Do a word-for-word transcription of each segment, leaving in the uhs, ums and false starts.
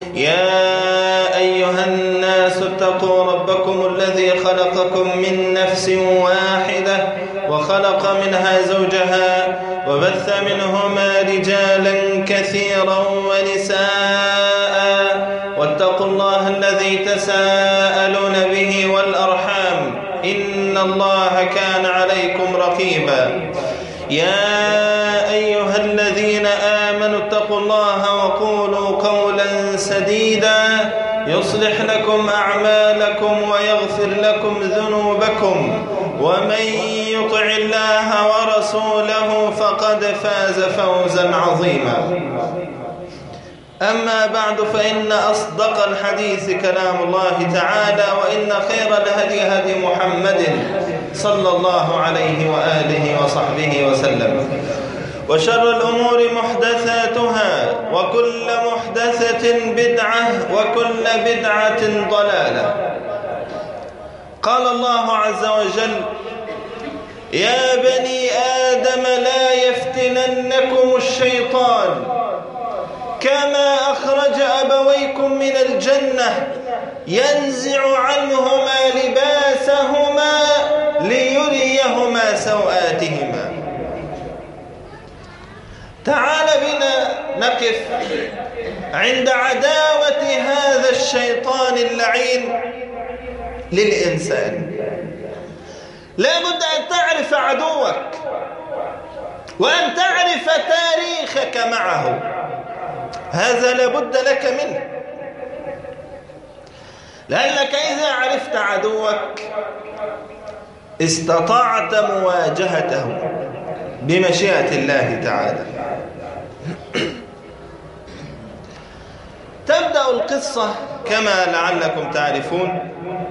يا أيها الناس اتقوا ربكم الذي خلقكم من نفس واحدة وخلق منها زوجها وبث منهما رجالا كثيرا ونساء واتقوا الله الذي تساءلون به والأرحام إن الله كان عليكم رقيبا. يا أيها الذين آمنوا اتقوا الله وقولوا قولا سديدا يصلح لكم أعمالكم ويغفر لكم ذنوبكم ومن يطع الله ورسوله فقد فاز فوزا عظيما. أما بعد فإن أصدق الحديث كلام الله تعالى وإن خير الهدي هدي محمد صلى الله عليه وآله وصحبه وسلم وشر الأمور محدثاتها وكل محدثة بدعة وكل بدعة ضلالة. قال الله عز وجل: يا بني آدم لا يفتننكم الشيطان كما أخرج أبويكم من الجنة ينزع عنهما لباسهما ليريهما سوآتهما. تعال بنا نقف عند عداوة هذا الشيطان اللعين للإنسان. لا بد أن تعرف عدوك وأن تعرف تاريخك معه، هذا لا بد لك منه، لأنك إذا عرفت عدوك استطعت مواجهته بمشيئة الله تعالى. تبدأ القصة كما لعلكم تعرفون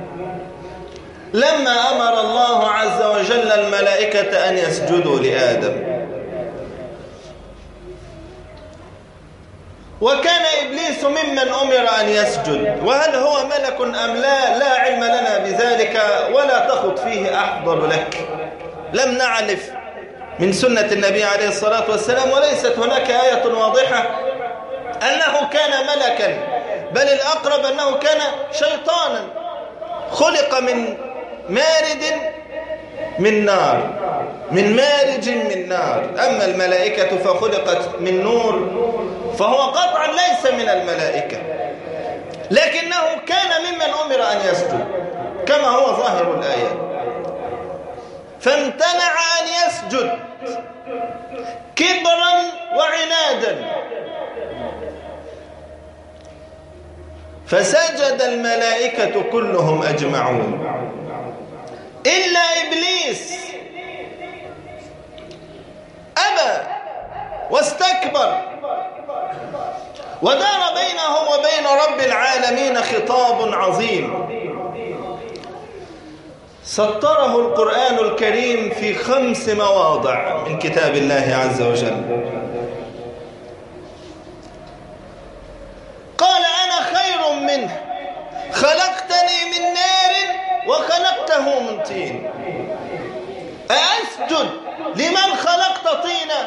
لما أمر الله عز وجل الملائكة أن يسجدوا لآدم، وكان إبليس ممن أمر أن يسجد، وهل هو ملك أم لا لا علم لنا بذلك ولا تخط فيه أحضر لك. لم نعرف من سنة النبي عليه الصلاة والسلام، وليست هناك آية واضحة أنه كان ملكا، بل الأقرب أنه كان شيطانا خلق من مارد من نار من مارج من نار. أما الملائكة فخلقت من نور، فهو قطعا ليس من الملائكة، لكنه كان ممن أمر أن يسجد كما هو ظاهر الآيات، فامتنع أن يسجد كبرا وعنادا، فسجد الملائكة كلهم أجمعون إلا إبليس أبى واستكبر، ودار بينه وبين رب العالمين خطاب عظيم سطره القرآن الكريم في خمس مواضع من كتاب الله عز وجل. قال: أنا خير منه، خلقتني من نار وخلقته من طين، أأسجد لمن خلقت طينا؟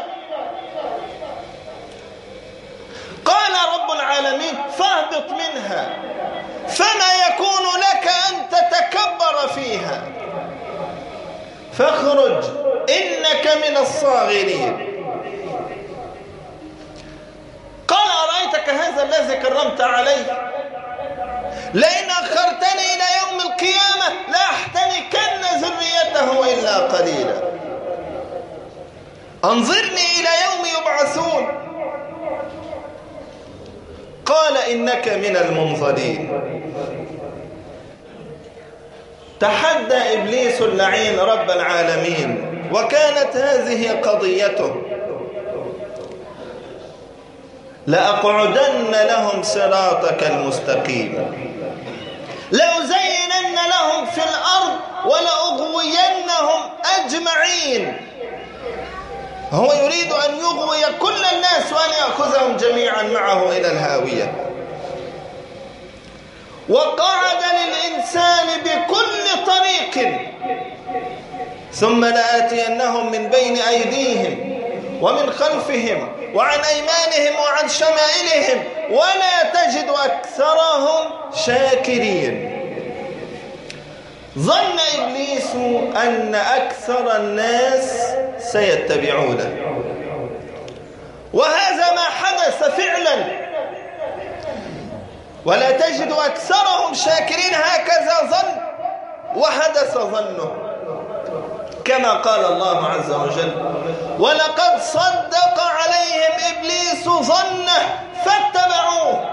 قال رب العالمين: فاهبط منها فما يكون لك أن تتكبر فيها فاخرج إنك من الصاغرين. قال: أرأيتك هذا الذي كرمت عليه، لئن أخرتني إلى يوم القيامة لأحتنكن ذريته إلا قليلا، أنظرني إلى يوم يبعثون. قال: إنك من المنظرين. تحدى إبليس اللعين رب العالمين، وكانت هذه قضيته: لأقعدن لهم صراطك المستقيم، لأزينن لهم في الأرض ولأغوينهم أجمعين. هو يريد أن يغوي كل الناس وأن يأخذهم جميعا معه إلى الهاوية. وقعد للإنسان بكل طريق، ثم لآتينهم من بين أيديهم ومن خلفهم وعن أيمانهم وعن شمائلهم ولا تجد شاكرين. ظن إبليس أن أكثر الناس سيتبعونه، وهذا ما حدث فعلا، ولا تجد أكثرهم شاكرين، هكذا ظن وحدث ظنه، كما قال الله عز وجل: ولقد صدق عليهم إبليس ظنه فاتبعوه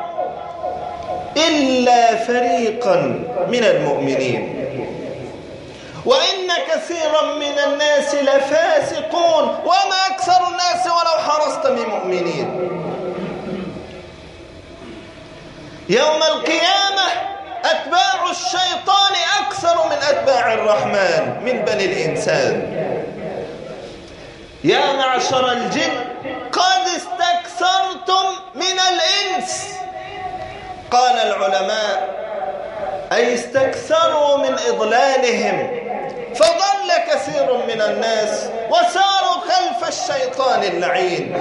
إلا فريقا من المؤمنين وإن كثيرا من الناس لفاسقون وما أكثر الناس ولو حرصت بمؤمنين. يوم القيامة أتباع الشيطان أكثر من أتباع الرحمن من بني الإنسان. يا معشر الجن قد استكثرتم من الإنس. قال العلماء: أي استكثروا من إضلالهم فضل كثير من الناس وساروا خلف الشيطان اللعين،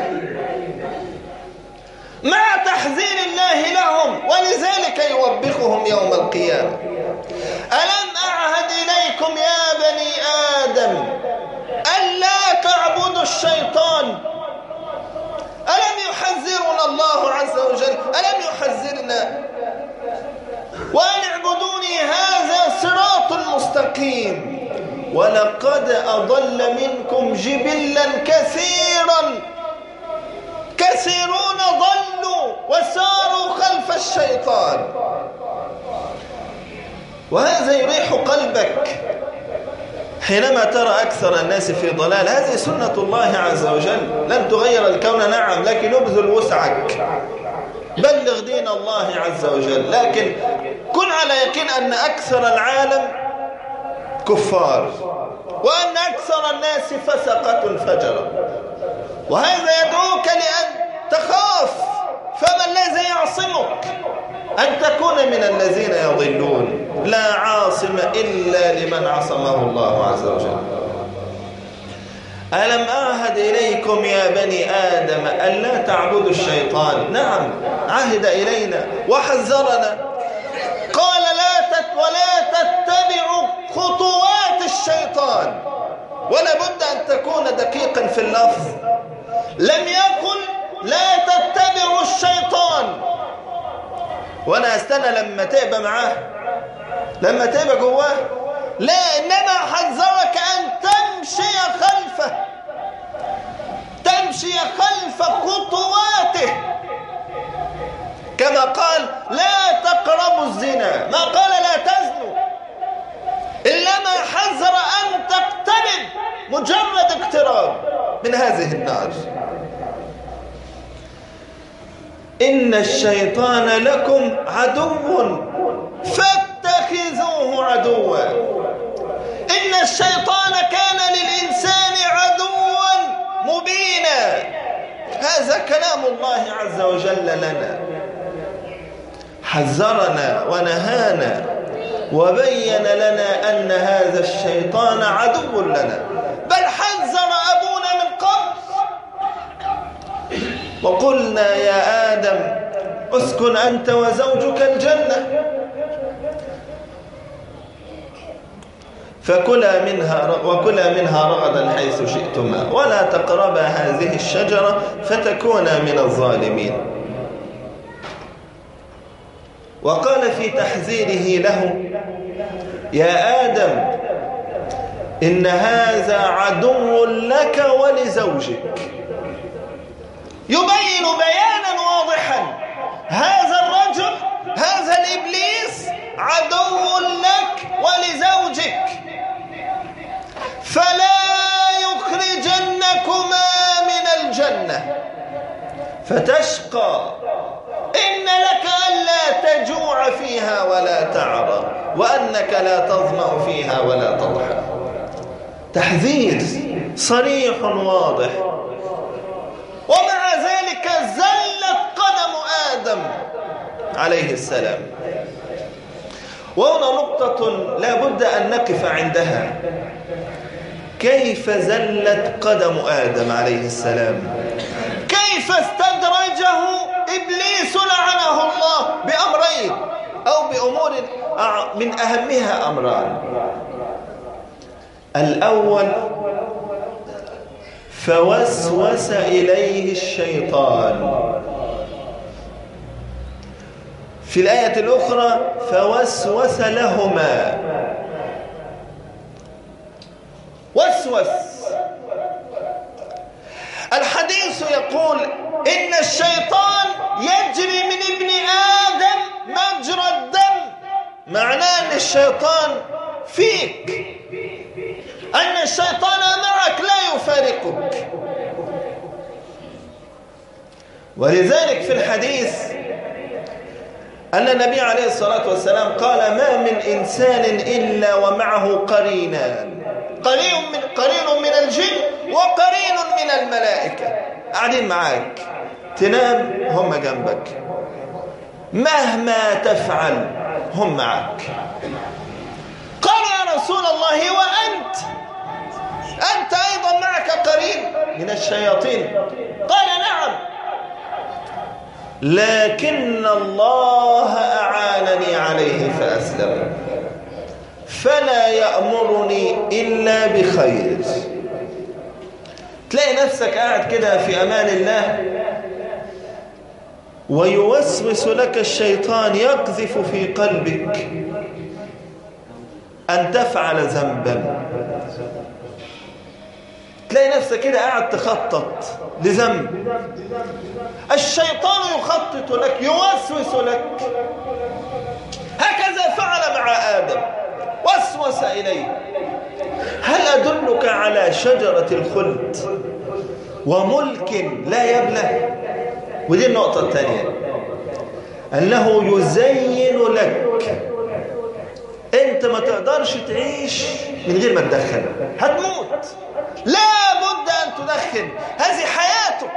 مع تحذير الله لهم، ولذلك يوبخهم يوم القيامة: ألم أعهد إليكم يا بني آدم ألا تعبدوا الشيطان؟ ألم يحذرنا الله عز وجل؟ ألم يحذرنا وأن اعبدوني هذا صراط مستقيم؟ ولقد أضل منكم جبلا كثيرا، كثيرون ضلوا وساروا خلف الشيطان. وهذا يريح قلبك حينما ترى أكثر الناس في ضلال. هذه سنة الله عز وجل، لن تغير الكون، نعم، لكن ابذل وسعك، بلغ دين الله عز وجل، لكن كن على يقين أن أكثر العالم كفار، وأن أكثر الناس فسقة فجرة. وهذا يدعوك لأن تخاف، فما الذي يعصمك؟ أن تكون من الذين يضلون. لا عاصم إلا لمن عصمه الله عز وجل. ألم أعهد إليكم يا بني آدم ألا تعبدوا الشيطان؟ نعم، عهد إلينا وحذرنا، قال: لا تت ولا تتبعوا خطوات الشيطان. ولا بد أن تكون دقيقا في اللفظ، لم يقل لا تتبعوا الشيطان. وانا استنى لما تبقى معاه، لما تبقى جواه، لا، انما حذرك ان تمشي خلفه، تمشي خلف خطواته، كما قال: لا تقربوا الزنا، ما قال لا تزنوا، انما حذر ان تقترب، مجرد اقتراب من هذه النار. إن الشيطان لكم عدو فاتخذوه عدوا. إن الشيطان كان للإنسان عدوا مبينا. هذا كلام الله عز وجل لنا، حذرنا ونهانا وبين لنا أن هذا الشيطان عدو لنا، بل حذر أبونا من قبل. وقلنا يا آدم اسكن أنت وزوجك الجنة فكلا منها وكلا منها رغدا حيث شئتما ولا تقربا هذه الشجرة فتكونا من الظالمين. وقال في تحذيره له: يا آدم إن هذا عدو لك ولزوجك. يبين بيانا واضحا هذا الرجل، هذا الإبليس عدو لك ولزوجك، فلا يخرجنكما من الجنة فتشقى. إن لك ألا تجوع فيها ولا تعرى وأنك لا تظمأ فيها ولا تضحى. تحذير صريح واضح. ومع ذلك زلت قدم آدم عليه السلام. وهنا نقطة لا بد أن نقف عندها: كيف زلت قدم آدم عليه السلام؟ كيف استدرجه إبليس لعنه الله بأمرين: أو بأمور من أهمها أمران. الأول فوسوس إليه الشيطان، في الآية الأخرى فوسوس لهما. وسوس، الحديث يقول إن الشيطان يجري من ابن آدم مجرى الدم، معناه أن الشيطان فيك، أن الشيطان معك لا يفارقك. ولذلك في الحديث أن النبي عليه الصلاة والسلام قال ما من إنسان إلا ومعه قرينان، قرين من, قرين من الجن وقرين من الملائكة، قاعدين معاك، تنام هم جنبك، مهما تفعل هم معك. قال يا رسول الله وأنت أنت أيضا معك قرين من الشياطين؟ قال نعم، لكن الله أعانني عليه فأسلم، فلا يأمرني إلا بخير. تلاقي نفسك قاعد كده في أمان الله ويوسوس لك الشيطان، يقذف في قلبك أن تفعل ذنبا. تلاقي نفسك كده قاعد تخطط لذنب، الشيطان يخطط لك، يوسوس لك. هكذا فعل مع آدم، وسوس إليه. هل أدلك على شجرة الخلد وملك لا يبلى؟ ودي النقطة الثانية، أنه يزين لك. أنت ما تقدرش تعيش من غير ما تدخن، هتموت، لا بد أن تدخن، هذه حياتك.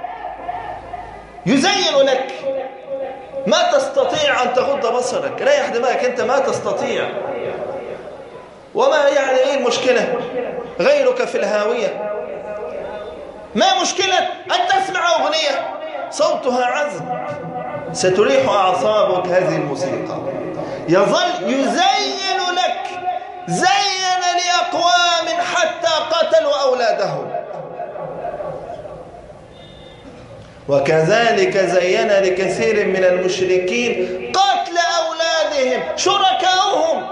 يزين لك، ما تستطيع أن تغض بصرك، ريح دماغك، أنت ما تستطيع. وما يعني إيه المشكلة؟ غيرك في الهاوية، ما مشكلة أن تسمع أغنية صوتها عذب، ستريح أعصابك هذه الموسيقى. يظل يزين لك، زين لأقوام حتى قتلوا أولادهم، وكذلك زين لكثير من المشركين قتل أولادهم شركاؤهم،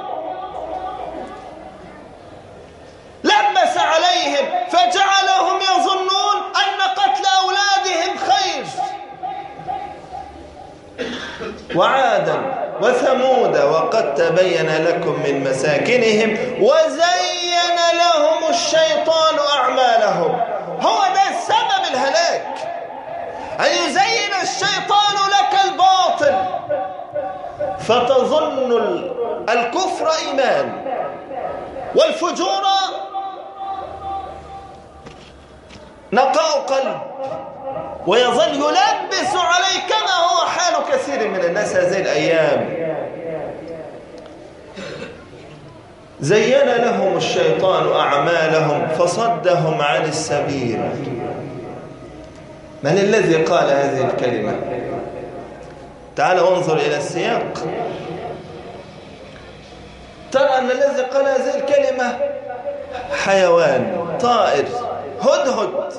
لبس عليهم فجعلهم يظنون أن قتل أولادهم خير. وعادا وثمود وقد تبين لكم من مساكنهم وزين لهم الشيطان أعمالهم. هو ده السبب الهلاك، أن يزين الشيطان لك الباطل فتظن الكفر إيمان والفجور نقاء قلب، ويظل يلبس عليك كما هو حال كثير من الناس هذه الأيام. زين لهم الشيطان أعمالهم فصدهم عن السبيل. من الذي قال هذه الكلمة؟ تعال انظر إلى السياق، ترى أن الذي قال هذه الكلمة حيوان، طائر، هدهد.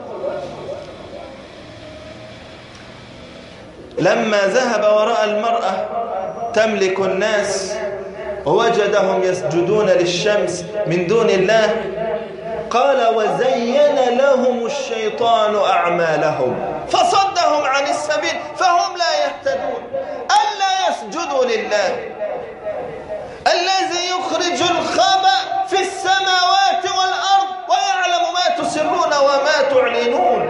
لما ذهب وراء المرأة تملك الناس ووجدهم يسجدون للشمس من دون الله، قال وزين لهم الشيطان أعمالهم فصدهم عن السبيل فهم لا يهتدون. ألا يسجدوا لله الذي يخرج الخبأ في السماوات والأرض ويعلم ما تسرون وما تعلنون.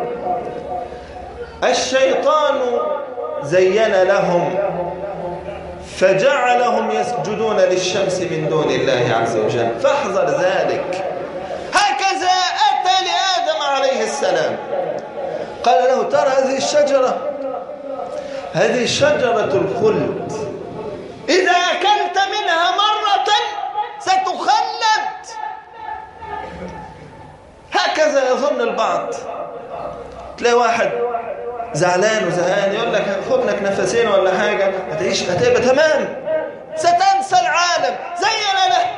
الشيطان زين لهم فجعلهم يسجدون للشمس من دون الله عز وجل، فاحذر ذلك. هكذا أتى لآدم عليه السلام، قال له ترى هذه الشجرة، هذه شجرة الخلد، إذا أكلت منها مرة ستخلد. هكذا يظن البعض. تلاقي واحد زعلان وزهقان يقول لك خد لك نفسين ولا حاجة هتعيش هتبقى تمام، ستنسى العالم زي له.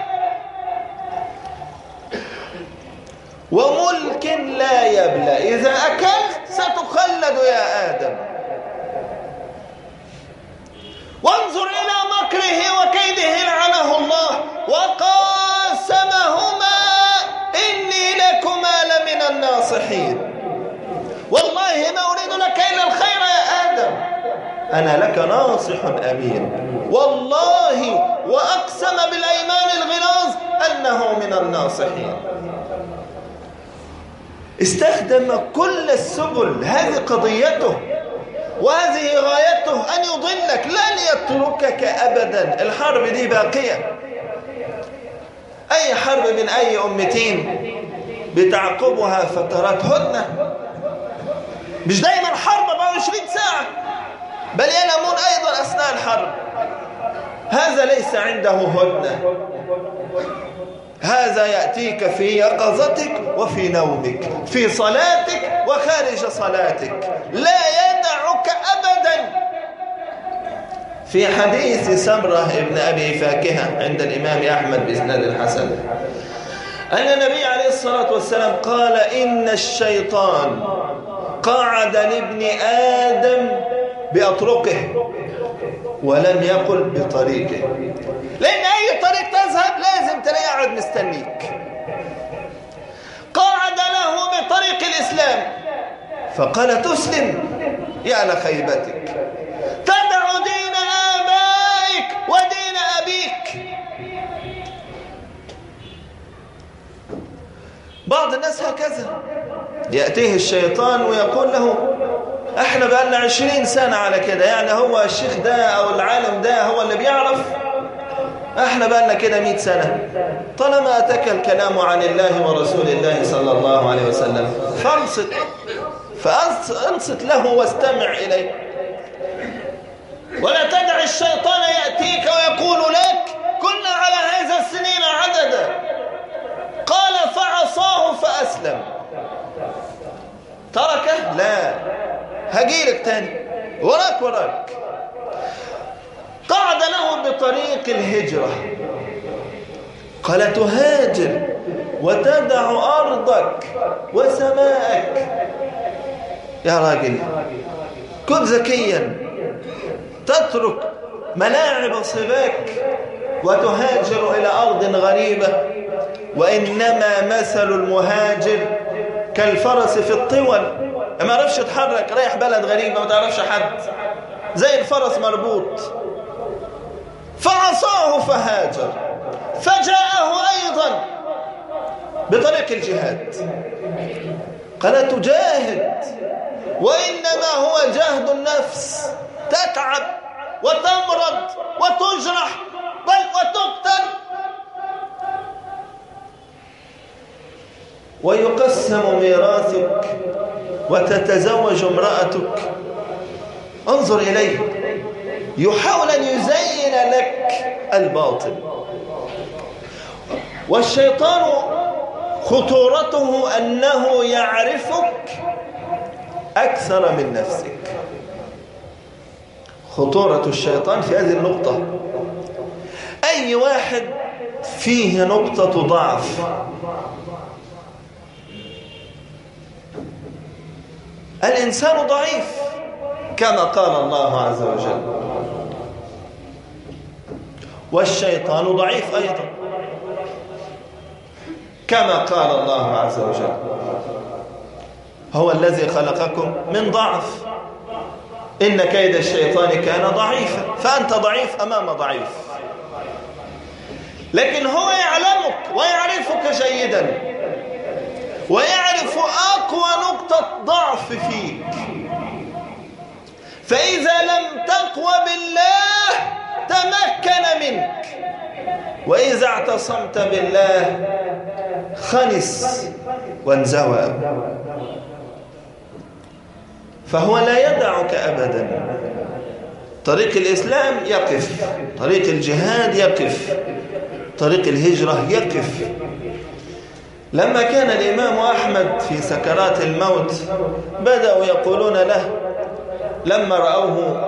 وملك لا يبلى، إذا أكلت ستخلد يا آدم. وانظر إلى مكره وكيده لعنه الله، وقاسمهما إني لكما لمن الناصحين. والله ما أريد لك إلا الخير يا آدم، أنا لك ناصح أمين. والله وأقسم بالأيمان الغلاظ أنه من الناصحين. استخدم كل السبل، هذه قضيته وهذه غايته، أن يضلك لن يتركك أبدا. الحرب دي باقية، أي حرب من أي أمتين بتعقبها فترات هدنة، مش دايما حرب أربعة وعشرين ساعة، بل ينامون أيضا أثناء الحرب. هذا ليس عنده هدنة، هذا يأتيك في يقظتك وفي نومك، في صلاتك وخارج صلاتك، لا يدعك أبدا. في حديث سمرة ابن أبي فاكهة عند الإمام أحمد بإسناد الحسن أن النبي عليه الصلاة والسلام قال إن الشيطان قعد لابن آدم بأطرقه ولم يقل بطريقه، لأن أي طريق تذهب لازم تلاقيه قاعد مستنيك. قعد له بطريق الإسلام فقال تسلم يا لخيبتك، تدع دين آبائك ودين أبيك. بعض الناس هكذا يأتيه الشيطان ويقول له احنا بقالنا عشرين سنة على كده، يعني هو الشيخ ده او العالم ده هو اللي بيعرف، احنا بقالنا كده مئة سنة. طالما اتاك الكلام عن الله ورسول الله صلى الله عليه وسلم فانصت فانصت له واستمع اليه، ولا تدع الشيطان يأتيك ويقول لك كنا على هذا السنين عددا. قال فعصاه فأسلم، تركه؟ لا، هجيلك تاني وراك وراك. قعد له بطريق الهجرة، قال تهاجر وتدع أرضك وسماءك. يا راجل كن ذكيا، تترك ملاعب صباك وتهاجر إلى أرض غريبة. وإنما مثل المهاجر كالفرس في الطول، ما عرفش يتحرك، رايح بلد غريبة ما تعرفش حد، زي الفرس مربوط. فعصاه فهاجر، فجاءه أيضا بطريق الجهاد، قال تجاهد، وإنما هو جهد النفس، تتعب وتمرض وتجرح بل وتقتل. ويقسم ميراثك وتتزوج امرأتك. انظر إليه، يحاول أن يزين لك الباطل. والشيطان خطورته أنه يعرفك أكثر من نفسك. خطورة الشيطان في هذه النقطة، أي واحد فيه نقطة ضعف الإنسان ضعيف كما قال الله عز وجل، والشيطان ضعيف أيضا كما قال الله عز وجل هو الذي خلقكم من ضعف إن كيد الشيطان كان ضعيفا. فأنت ضعيف أمام ضعيف، لكن هو يعلمك ويعرفك جيدا ويعرف أقوى نقطة ضعف فيك. فإذا لم تقوى بالله تمكن منك، وإذا اعتصمت بالله خنس وانزوى. فهو لا يدعك أبدا. طريق الإسلام يقف، طريق الجهاد يقف، طريق الهجرة يقف. لما كان الإمام أحمد في سكرات الموت بدأوا يقولون له لما رأوه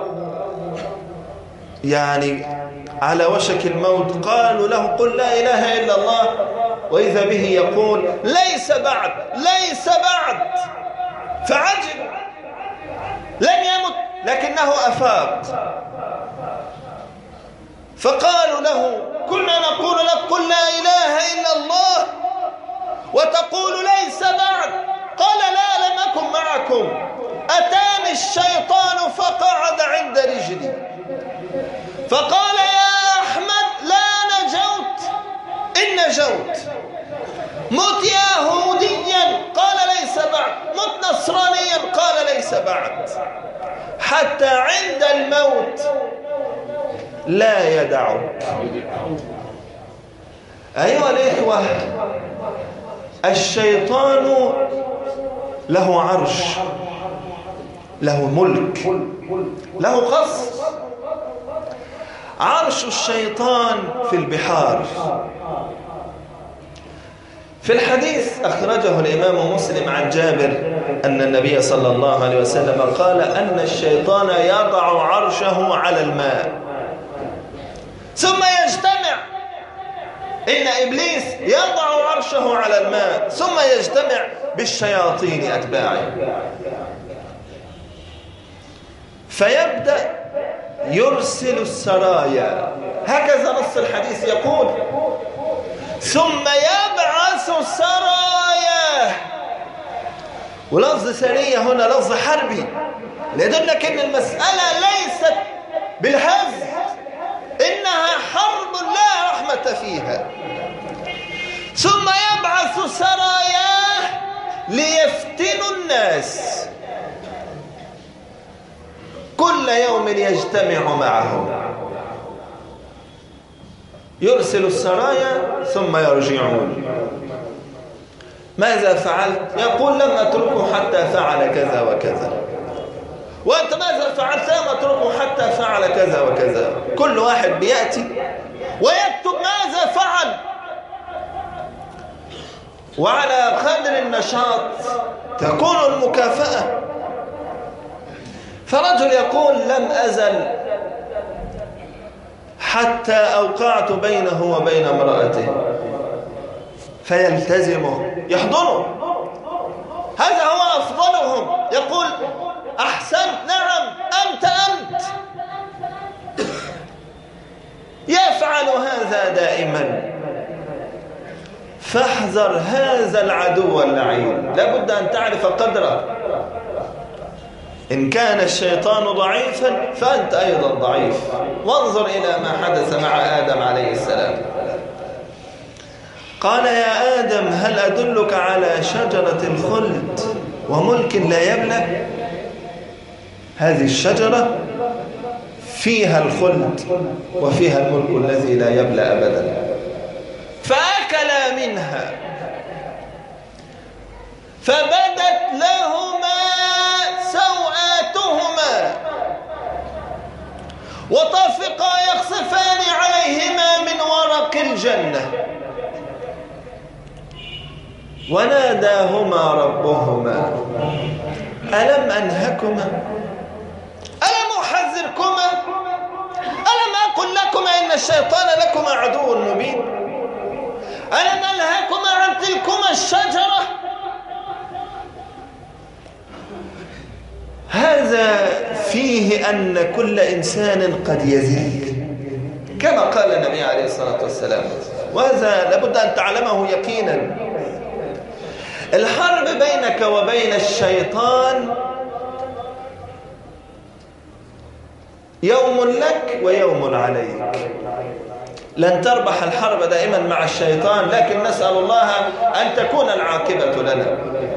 يعني على وشك الموت قالوا له قل لا إله إلا الله، وإذا به يقول ليس بعد ليس بعد، فعجب لن يمت لكنه أفاق. فقالوا له كنا نقول لك قل لا إله إلا الله وتقول ليس بعد. قال لا لم أكن معكم، أتاني الشيطان فقعد عند رجلي فقال يا أحمد لا نجوت إن نجوت، مت يهوديا قال ليس بعد، مت نصرانيا قال ليس بعد، حتى عند الموت لا يدعك. أيها الإخوة، الشيطان له عرش، له ملك، له خص. عرش الشيطان في البحار. في الحديث أخرجه الإمام مسلم عن جابر أن النبي صلى الله عليه وسلم قال أن الشيطان يضع عرشه على الماء ثم يجتمع، إن إبليس يضع عرشه على الماء ثم يجتمع بالشياطين أتباعه، فيبدأ يرسل السرايا، هكذا نص الحديث يقول، ثم يبعث سرايا. ولفظ سرية هنا لفظ حربي ليدلك أن المسألة ليست بالهزل، إنها حرب لا رحمة فيها. ثم يبعث سراياه ليفتنوا الناس، كل يوم يجتمع معهم، يرسل السرايا ثم يرجعون. ماذا فعلت؟ يقول لم أتركه حتى فعل كذا وكذا. وأنت ماذا فعلت؟ لم أتركه حتى فعل كذا وكذا. كل واحد بيأتي ويكتب ماذا فعل، وعلى قدر النشاط تكون المكافأة. فرجل يقول لم أزل حتى أوقعت بينه وبين امرأته، فيلتزمه يحضنه، هذا هو أفضلهم، يقول أحسنت، نعم أنت أنت. يفعل هذا دائما. فاحذر هذا العدو اللعين، لابد أن تعرف قدره. إن كان الشيطان ضعيفا فأنت أيضا ضعيف. وانظر إلى ما حدث مع آدم عليه السلام. قال يا آدم هل أدلك على شجرة الخلد وملك لا يبلى؟ هذه الشجرة فيها الخلد وفيها الملك الذي لا يبلى أبدا. فأكلا منها فبدت لهما سوآتهما وطفقا يخصفان عليهما من ورق الجنة، وناداهما ربهما ألم أنهكما ألم أحذركما ألم أقل لكما إن الشيطان لكما عدو مبين ألم أنهكما عن تلكما الشجرة. هذا فيه أن كل إنسان قد يزيد كما قال النبي عليه الصلاة والسلام، وهذا لابد أن تعلمه يقينا. الحرب بينك وبين الشيطان يوم لك ويوم عليك. لن تربح الحرب دائما مع الشيطان، لكن نسأل الله أن تكون العاقبة لنا.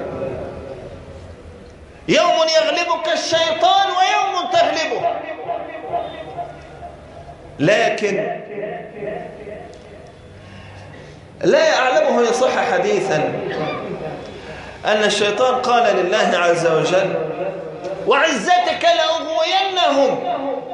يوم يغلبك الشيطان ويوم تغلبه، لكن لا أعلمه يصح حديثا أن الشيطان قال لله عز وجل وعزتك لأغوينهم،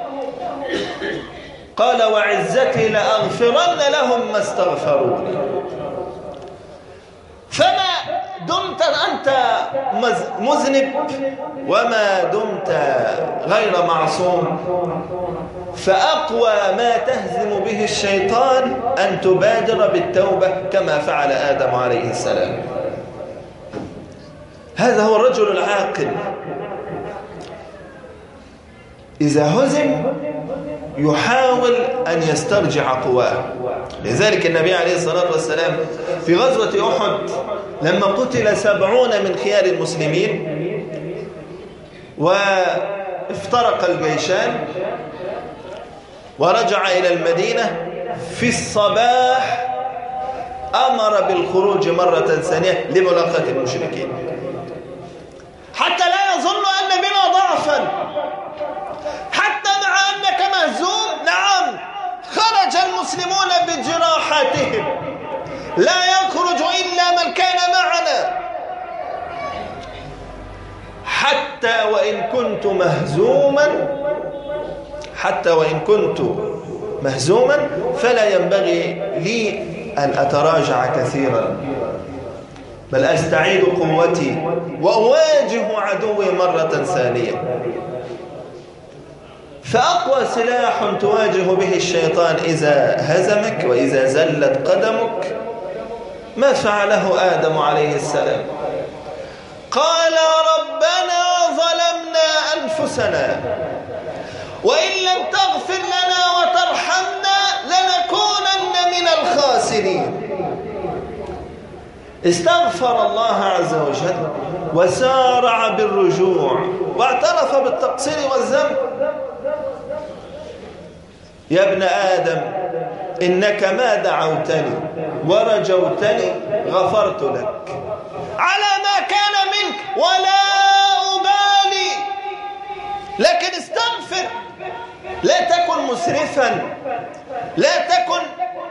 قال وعزتي لأغفرن لهم ما استغفروني. فما دمت أنت مذنب وما دمت غير معصوم، فأقوى ما تهزم به الشيطان أن تبادر بالتوبة كما فعل آدم عليه السلام. هذا هو الرجل العاقل، إذا هزم يحاول أن يسترجع قواه. لذلك النبي عليه الصلاة والسلام في غزوة أحد لما قتل سبعون من خيار المسلمين وافترق الجيشان ورجع إلى المدينة، في الصباح أمر بالخروج مرة ثانية لملاقاة المشركين حتى لا يظن أن بنا ضعفا، حتى مع أنك مهزوم. نعم، خرج المسلمون بجراحاتهم، لا يخرج إلا من كان معنا. حتى وإن كنت مهزوما حتى وإن كنت مهزوما فلا ينبغي لي أن أتراجع كثيرا، بل أستعيد قوتي وأواجه عدوي مرة ثانية. فأقوى سلاح تواجه به الشيطان إذا هزمك وإذا زلت قدمك ما فعله آدم عليه السلام. قال ربنا ظلمنا أنفسنا وإن لم تغفر لنا وترحمنا لنكونن من الخاسرين. استغفر الله عز وجل وسارع بالرجوع واعترف بالتقصير والذنب. يا ابن آدم إنك ما دعوتني ورجوتني غفرت لك على ما كان منك ولا أبالي، لكن استغفر. لا تكن مسرفا، لا تكن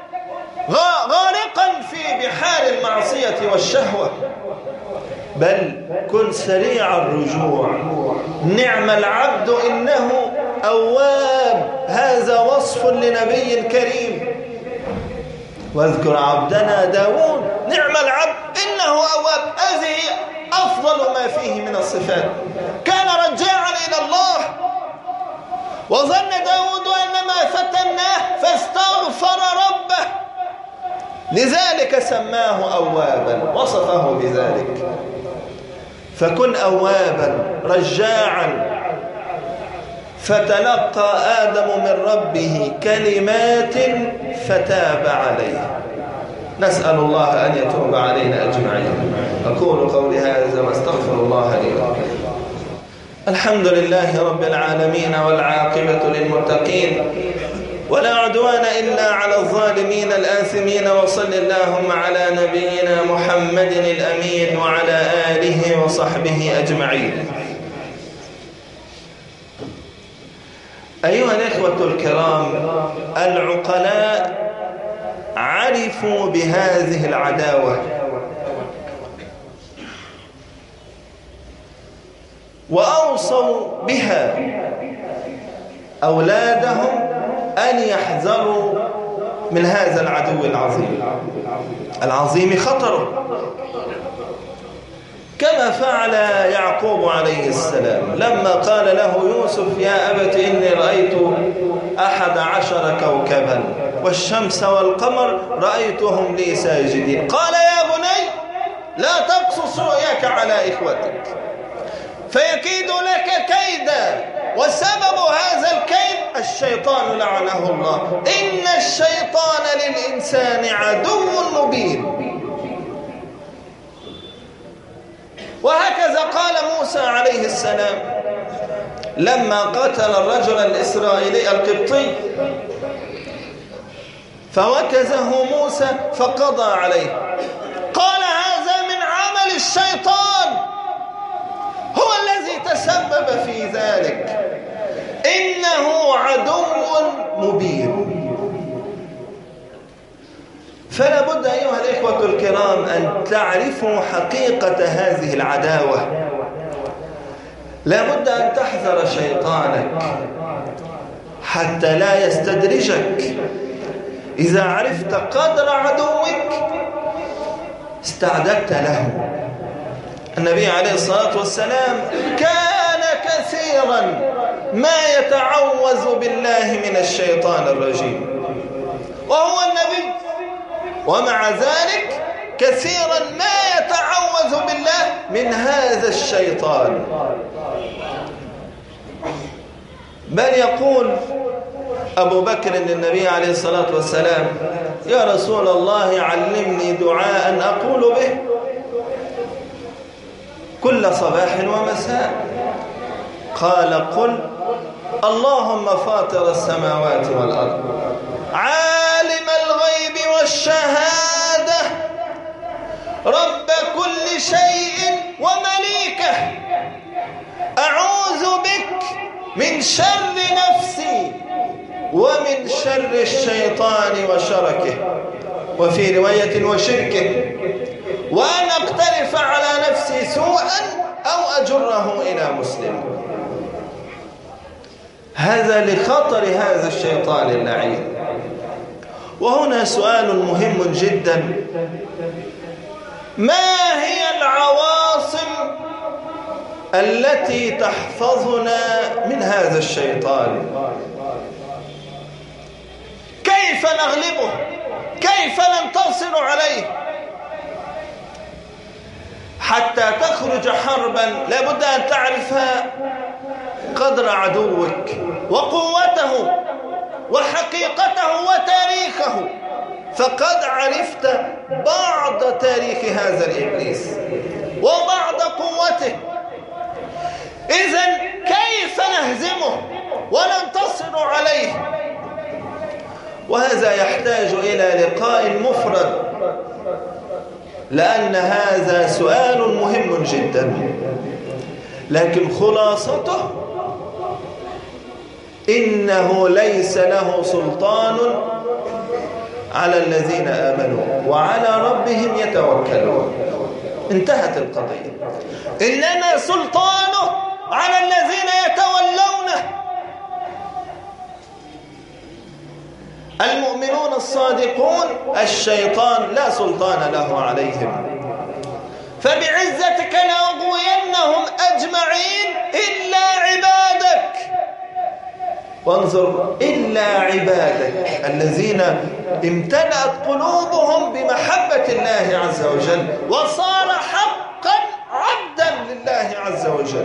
غارقا في بحار المعصية والشهوة، بل كن سريع الرجوع. نعم العبد إنه أواب، هذا وصف لنبي كريم. واذكر عبدنا داود نعم العبد إنه أواب، هذه أفضل ما فيه من الصفات. كان رجاعا إلى الله، وظن داود أنما فتناه فاستغفر ربه، لذلك سماه أوابا، وصفه بذلك. فكن أوابا رجاعا. فتلقى آدم من ربه كلمات فتاب عليه. نسأل الله أن يتوب علينا أجمعين. أقول قولي هذا واستغفر الله لي ولكم. الحمد لله رب العالمين والعاقبة للمتقين ولا عدوان إلا على الظالمين الآثمين، وصل اللهم على نبينا محمد الأمين وعلى آله وصحبه أجمعين. أيها الإخوة الكرام، العقلاء عرفوا بهذه العداوة وأوصوا بها أولادهم أن يحذروا من هذا العدو العظيم العظيم خطره، كما فعل يعقوب عليه السلام لما قال له يوسف يا أبت إني رأيت أحد عشر كوكبا والشمس والقمر رأيتهم لي ساجدين. قال يا بني لا تقصص رؤياك على إخوتك فيكيد لك كيدا، وسبب هذا الكيد الشيطان لعنه الله، إن الشيطان للإنسان عدو مبين. وهكذا قال موسى عليه السلام لما قتل الرجل الإسرائيلي القبطي فوكزه موسى فقضى عليه، قال هذا من عمل الشيطان، هو الذي تسبب في ذلك، إنه عدو مبين. فلا بد أيها الإخوة الكرام أن تعرفوا حقيقة هذه العداوة. لا بد أن تحذر شيطانك حتى لا يستدرجك. إذا عرفت قدر عدوك استعددت له النبي عليه الصلاة والسلام كان كثيرا ما يتعوذ بالله من الشيطان الرجيم، وهو النبي، ومع ذلك كثيرا ما يتعوذ بالله من هذا الشيطان. بل يقول أبو بكر للنبي عليه الصلاة والسلام: يا رسول الله علمني دعاء أقول به كل صباح ومساء. قال: قل اللهم فاطر السماوات والأرض عالم الغيب والشهادة رب كل شيء ومليكه، أعوذ بك من شر نفسي ومن شر الشيطان وشركه، وفي رواية وشركه، وأن أقترف على نفسي سوءا أو أجره إلى مسلم. هذا لخطر هذا الشيطان اللعين. وهنا سؤال مهم جدا: ما هي العواصم التي تحفظنا من هذا الشيطان؟ كيف نغلبه؟ كيف ننتصر عليه؟ حتى تخرج حربا لابد أن تعرف قدر عدوك وقوته وحقيقته وتاريخه، فقد عرفت بعض تاريخ هذا الإبليس وبعض قوته. إذن كيف نهزمه وننتصر عليه؟ وهذا يحتاج إلى لقاء مفرد، لأن هذا سؤال مهم جدا، لكن خلاصته إنه ليس له سلطان على الذين آمنوا وعلى ربهم يتوكلون. انتهت القضية. إنما سلطانه على الذين يتولونه. المؤمنون الصادقون الشيطان لا سلطان له عليهم، فبعزتك لأغوينهم أجمعين إلا عبادك. وانظر: إلا عبادك الذين امتلأت قلوبهم بمحبة الله عز وجل وصار حقا عبدا لله عز وجل.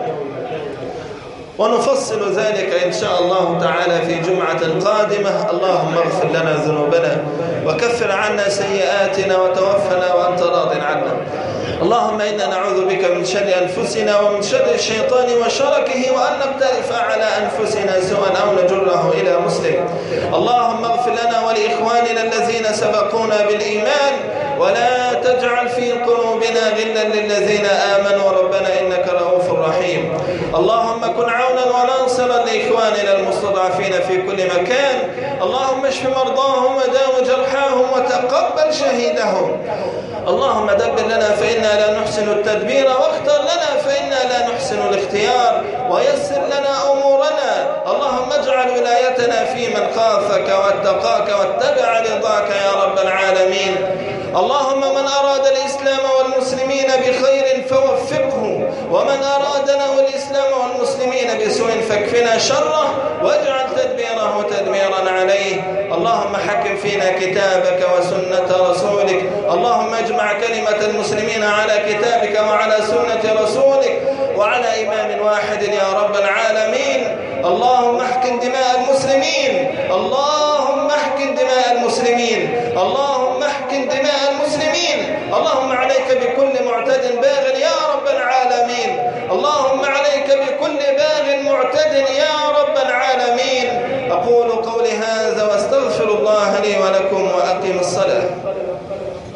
ونفصل ذلك إن شاء الله تعالى في جمعة قادمة. اللهم اغفر لنا ذنوبنا وكفر عنا سيئاتنا وتوفنا وأنت راض عنا. اللهم إنا نعوذ بك من شر أنفسنا ومن شر الشيطان وشركه، وأن نقترف على أنفسنا سوءا أو نجره إلى مسلم. اللهم اغفر لنا ولإخواننا الذين سبقونا بالإيمان، ولا تجعل في قلوبنا غلا للذين آمنوا، ربنا إنك رؤوف رحيم. اللهم كن عونا وناصرا لإخواننا المستضعفين في كل مكان. اللهم اشف مرضاهم وداو جرحاهم وتقبل شهيدهم. اللهم دبر لنا فإنا لا نحسن التدبير، واختر لنا فإنا لا نحسن الاختيار، ويسر لنا أمورنا. اللهم اجعل ولايتنا في من خافك واتقاك واتبع رضاك يا رب العالمين. اللهم من أراد الإسلام والمسلمين بخير فوفقه، ومن أرادنا والإسلام والمسلمين بسوء فاكفنا شره، واجعل تدبيره تدميرا عليه. اللهم حكم فينا كتابك وسنة رسولك. اللهم اجمع كلمة المسلمين على كتابك وعلى سنة رسولك وعلى إمام واحد يا رب العالمين. اللهم احقن دماء المسلمين، اللهم احقن دماء المسلمين، اللهم احقن دماء المسلمين. اللهم عليك بكل معتد باغ يا رب العالمين. اللهم عليك بكل باغ معتد يا رب العالمين. أقول قولي هذا واستغفر الله لي ولكم، وأقم الصلاة.